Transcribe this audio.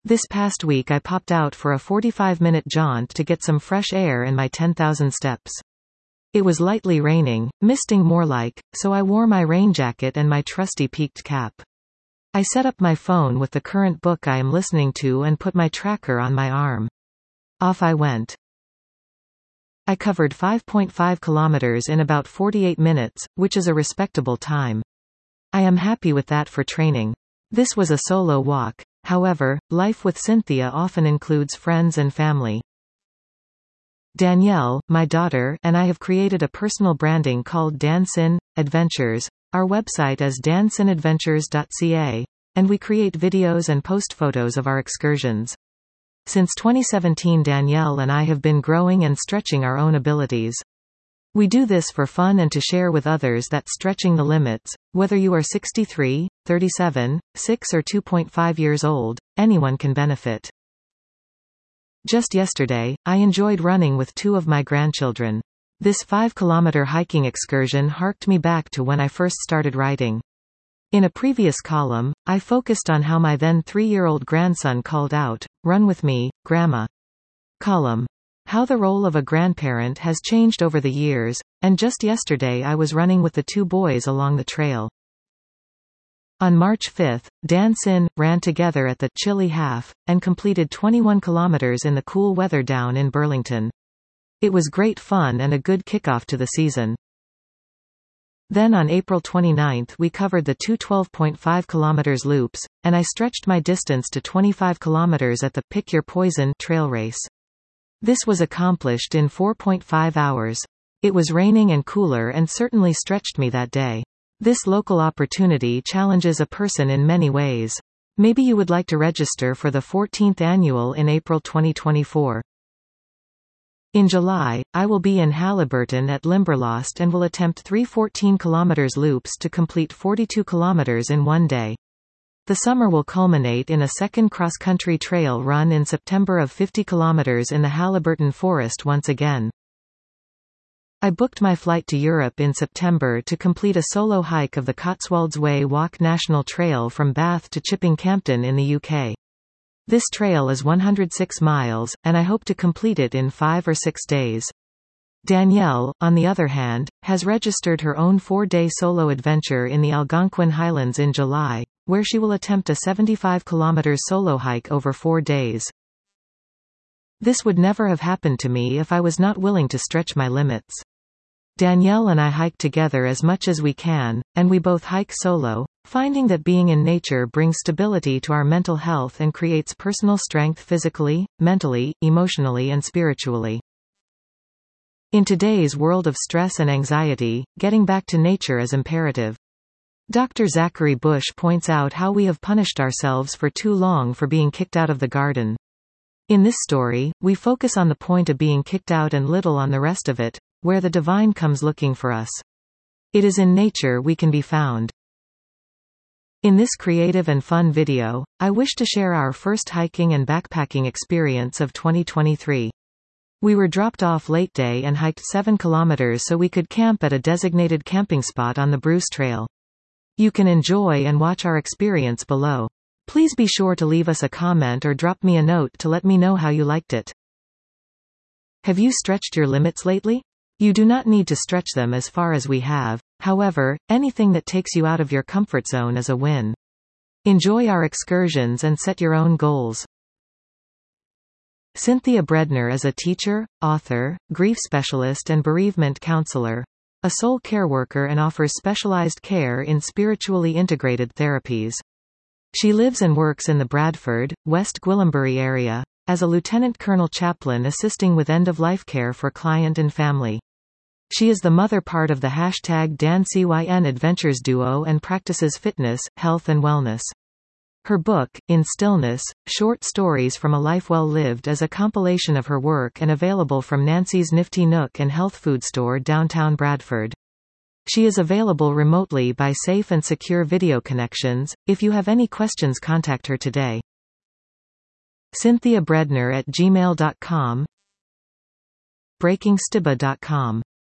This past week I popped out for a 45-minute jaunt to get some fresh air and my 10,000 steps. It was lightly raining, misting more like, so I wore my rain jacket and my trusty peaked cap. I set up my phone with the current book I am listening to and put my tracker on my arm. Off I went. I covered 5.5 kilometers in about 48 minutes, which is a respectable time. I am happy with that for training. This was a solo walk. However, life with Cynthia often includes friends and family. Danielle, my daughter, and I have created a personal branding called Dancin Adventures. Our website is dancinadventures.ca, and we create videos and post photos of our excursions. Since 2017, Danielle and I have been growing and stretching our own abilities. We do this for fun and to share with others that stretching the limits, whether you are 63, 37, 6 or 2.5 years old, anyone can benefit. Just yesterday, I enjoyed running with 2 of my grandchildren. This 5-kilometer hiking excursion harked me back to when I first started riding. In a previous column, I focused on how my then 3-year-old grandson called out, "Run with me, Grandma." Column. How the role of a grandparent has changed over the years, and just yesterday I was running with the 2 boys along the trail. On March 5, Dancin ran together at the Chilly Half, and completed 21 kilometers in the cool weather down in Burlington. It was great fun and a good kickoff to the season. Then on April 29 we covered the 2 12.5 km loops, and I stretched my distance to 25 km at the Pick Your Poison trail race. This was accomplished in 4.5 hours. It was raining and cooler and certainly stretched me that day. This local opportunity challenges a person in many ways. Maybe you would like to register for the 14th annual in April 2024. In July, I will be in Halliburton at Limberlost and will attempt 3 14-km loops to complete 42 km in one day. The summer will culminate in a second cross-country trail run in September of 50 km in the Halliburton Forest once again. I booked my flight to Europe in September to complete a solo hike of the Cotswolds Way Walk National Trail from Bath to Chipping Campden in the UK. This trail is 106 miles, and I hope to complete it in 5 or 6 days. Danielle, on the other hand, has registered her own 4-day solo adventure in the Algonquin Highlands in July, where she will attempt a 75-km solo hike over 4 days. This would never have happened to me if I was not willing to stretch my limits. Danielle and I hike together as much as we can, and we both hike solo, finding that being in nature brings stability to our mental health and creates personal strength physically, mentally, emotionally and spiritually. In today's world of stress and anxiety, getting back to nature is imperative. Dr. Zachary Bush points out how we have punished ourselves for too long for being kicked out of the garden. In this story, we focus on the point of being kicked out and little on the rest of it, where the divine comes looking for us. It is in nature we can be found. In this creative and fun video, I wish to share our first hiking and backpacking experience of 2023. We were dropped off late day and hiked 7 kilometers so we could camp at a designated camping spot on the Bruce Trail. You can enjoy and watch our experience below. Please be sure to leave us a comment or drop me a note to let me know how you liked it. Have you stretched your limits lately? You do not need to stretch them as far as we have. However, anything that takes you out of your comfort zone is a win. Enjoy our excursions and set your own goals. Cynthia Bredner is a teacher, author, grief specialist and bereavement counselor, a soul care worker and offers specialized care in spiritually integrated therapies. She lives and works in the Bradford, West Gwillimbury area, as a lieutenant colonel chaplain assisting with end-of-life care for client and family. She is the mother part of the #DanCYN Adventures duo and practices fitness, health and wellness. Her book, In Stillness, Short Stories from a Life Well Lived is a compilation of her work and available from Nancy's Nifty Nook and Health Food Store downtown Bradford. She is available remotely by safe and secure video connections. If you have any questions, contact her today. CynthiaBredner@gmail.com, BreakingStiba.com